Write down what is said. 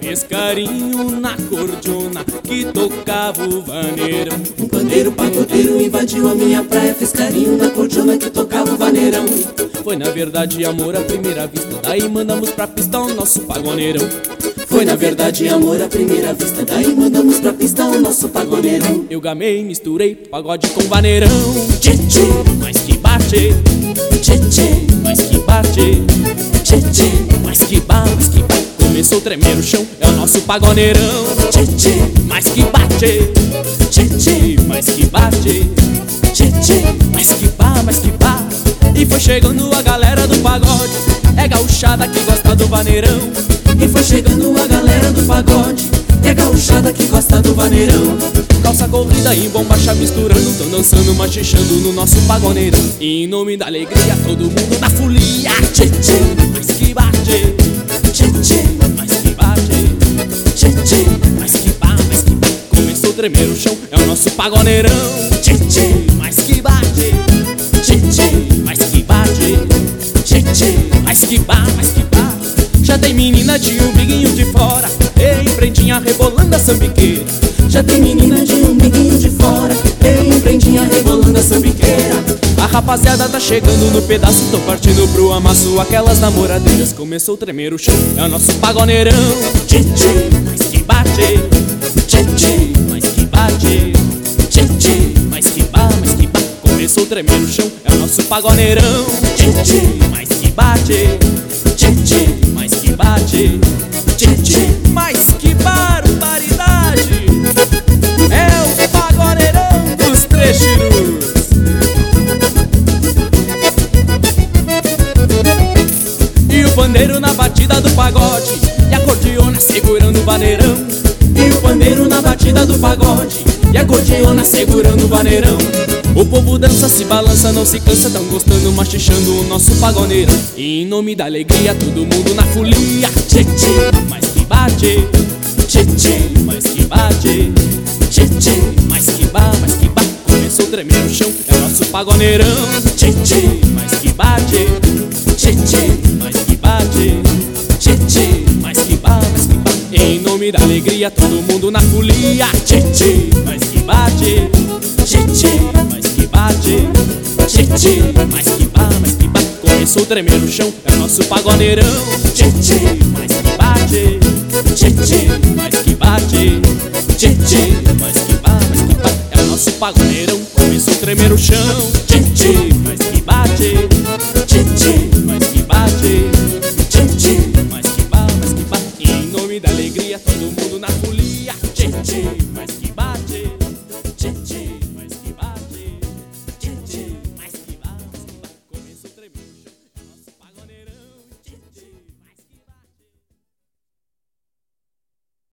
fez carinho na cordiona que tocava o vaneirão. Um pandeiro pagodeiro invadiu a minha praia, fez carinho na cordiona que tocava o vaneirão. Foi na verdade amor à primeira vista, daí mandamos pra pista o nosso pagoneirão. Foi na verdade amor à primeira vista, daí mandamos pra pista o nosso pagoneirão. Eu gamei, misturei pagode com vaneirão. Tchê tchê, mas que bate, tchê tchê, mas que bate, tchê tchê, mas que ba, mas que ba. Começou a tremer o chão, é o nosso pagoneirão. tchê tchê, Mas que bate, tchê tchê, mas que bate, tchê tchê, mas que ba, mas que ba. E foi chegando a galera do pagode, é gauchada que gosta do vaneirão. e foi chegando a galera do pagode, é gauchada que gosta do vaneirão. Calça corrida e bombacha misturando, tão dançando, machichando no nosso pagoneirão. E em nome da alegria, todo mundo na folia. Tchê tchê, Mas que bate, tchê tchê, mas que bate, tchê tchê, mas que ba, mas que ba. Começou a tremer o chão, é o nosso pagoneirão. tchê tchê, Mas que bate, tchê tchê, mas que bate, tchê tchê, mas que ba, mas que ba. Já tem menina de umbiguinho de fora, ei, prendinha rebolando a sambiqueira. já tem menina de umbiguinho de fora, ei, empreendinha rebolando a sambiqueira. A rapaziada tá chegando no pedaço, tão partindo pro amasso aquelas namoradeiras. Começou a tremer o chão, é o nosso pagoneirão. Tchê tchê, Mas que bate, tchê tchê, mas que bate, tchê tchê, mas que ba, mas que ba. Começou a tremer o chão, é o nosso pagoneirão. tchê tchê, Mas que bate, tchê tchê, mas que bate, tchê tchê. mas que barbaridade. É o pagoneirão dos trecheiros. E o pandeiro na batida do pagode, e a cordiona segurando o vaneirão. E o pandeiro na batida do pagode, E a cordiona segurando o vaneirão. O povo dança, se balança, não se cansa, tão gostando, machichando o nosso pagoneirão. E em nome da alegria, todo mundo na folia. tchê tchê, Mas que bate, tchê tchê, mas que bate, tchê tchê, mas que ba, mas que ba. Começou a tremer o chão, é o nosso pagoneirão. tchê tchê, Mas que bate, tchê tchê, mas que bate, tchê tchê, mas que ba, mas que ba. Em nome da alegria, todo mundo na folia. tchê tchê, Mas que bate, tchê tchê, mas que bate, tchê tchê, mas que ba, mas que ba. Começou a tremer o chão, é o nosso pagoneirão. tchê tchê, Mas que bate, tchê tchê, mas que bate, tchê tchê, mas que ba, mas que ba. É o nosso pagoneirão. Começou a tremer o chão. tchê tchê, Mas que bate, tchê tchê, mas que bate, tchê tchê, mas que ba, mas que ba. E em nome da alegria, todo mundo na folia. tchê tchê, Mas que ba,